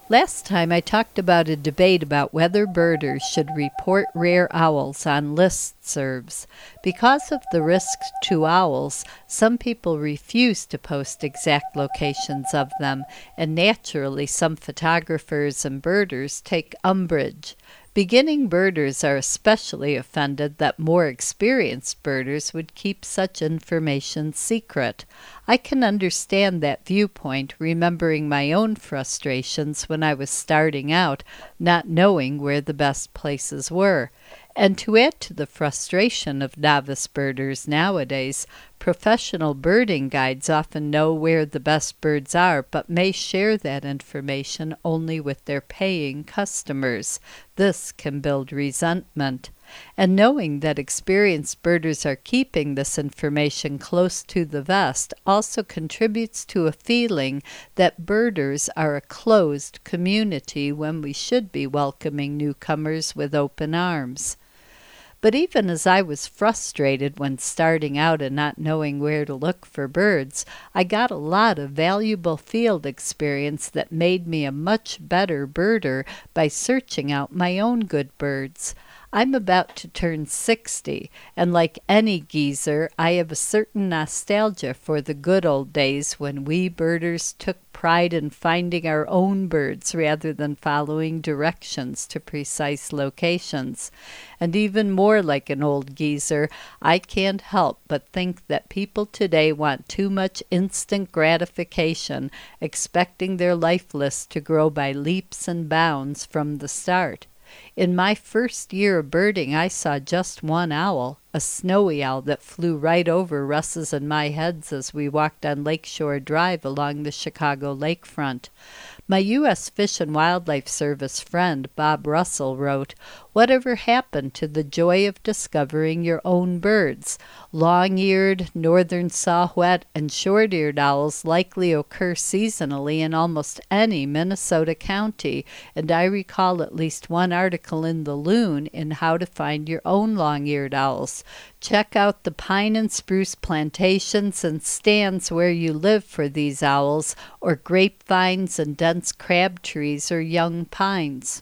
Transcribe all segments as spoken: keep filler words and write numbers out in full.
Last time I talked about a debate about whether birders should report rare owls on listservs. Because of the risks to owls, some people refuse to post exact locations of them, and naturally some photographers and birders take umbrage. Beginning birders are especially offended that more experienced birders would keep such information secret. I can understand that viewpoint, remembering my own frustrations when I was starting out, not knowing where the best places were. And to add to the frustration of novice birders nowadays, professional birding guides often know where the best birds are, but may share that information only with their paying customers. This can build resentment. And knowing that experienced birders are keeping this information close to the vest also contributes to a feeling that birders are a closed community when we should be welcoming newcomers with open arms. But even as I was frustrated when starting out and not knowing where to look for birds, I got a lot of valuable field experience that made me a much better birder by searching out my own good birds. I'm about to turn sixty, and like any geezer, I have a certain nostalgia for the good old days when we birders took pride in finding our own birds rather than following directions to precise locations. And even more like an old geezer, I can't help but think that people today want too much instant gratification, expecting their life list to grow by leaps and bounds from the start. In my first year of birding, I saw just one owl, a snowy owl that flew right over Russ's and my heads as we walked on Lakeshore Drive along the Chicago lakefront. My U S Fish and Wildlife Service friend, Bob Russell, wrote, "Whatever happened to the joy of discovering your own birds? Long-eared, northern saw-whet, and short-eared owls likely occur seasonally in almost any Minnesota county, and I recall at least one article in the Loon in how to find your own long-eared owls. Check out the pine and spruce plantations and stands where you live for these owls, or grapevines and dense crab trees or young pines."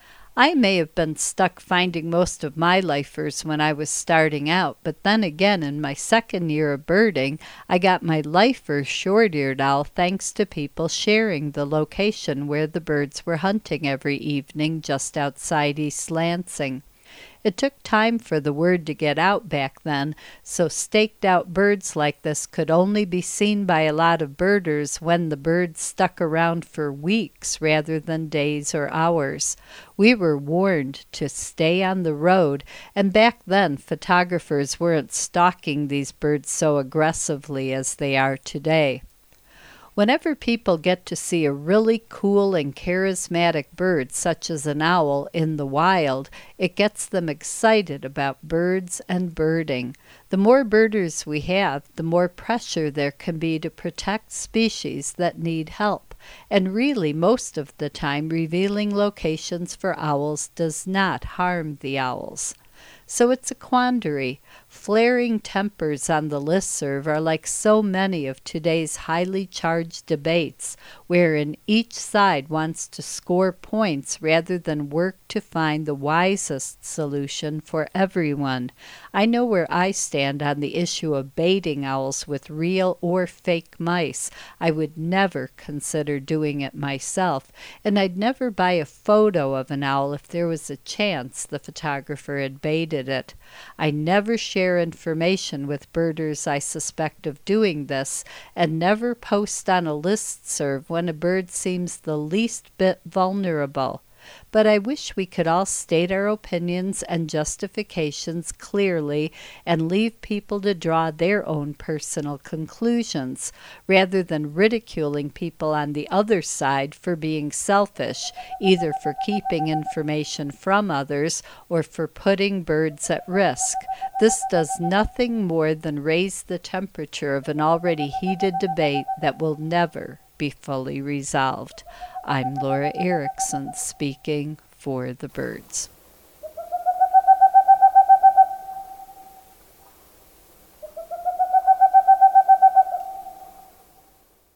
I may have been stuck finding most of my lifers when I was starting out, but then again in my second year of birding, I got my lifer short-eared owl thanks to people sharing the location where the birds were hunting every evening just outside East Lansing. It took time for the word to get out back then, so staked-out birds like this could only be seen by a lot of birders when the birds stuck around for weeks rather than days or hours. We were warned to stay on the road, and back then photographers weren't stalking these birds so aggressively as they are today. Whenever people get to see a really cool and charismatic bird, such as an owl, in the wild, it gets them excited about birds and birding. The more birders we have, the more pressure there can be to protect species that need help. And really, most of the time, revealing locations for owls does not harm the owls. So it's a quandary. Flaring tempers on the listserv are like so many of today's highly charged debates, wherein each side wants to score points rather than work to find the wisest solution for everyone. I know where I stand on the issue of baiting owls with real or fake mice. I would never consider doing it myself, and I'd never buy a photo of an owl if there was a chance the photographer had baited it. I never share information with birders I suspect of doing this, and never post on a listserv when a bird seems the least bit vulnerable. But I wish we could all state our opinions and justifications clearly and leave people to draw their own personal conclusions, rather than ridiculing people on the other side for being selfish, either for keeping information from others or for putting birds at risk. This does nothing more than raise the temperature of an already heated debate that will never be fully resolved. I'm Laura Erickson, speaking for the birds.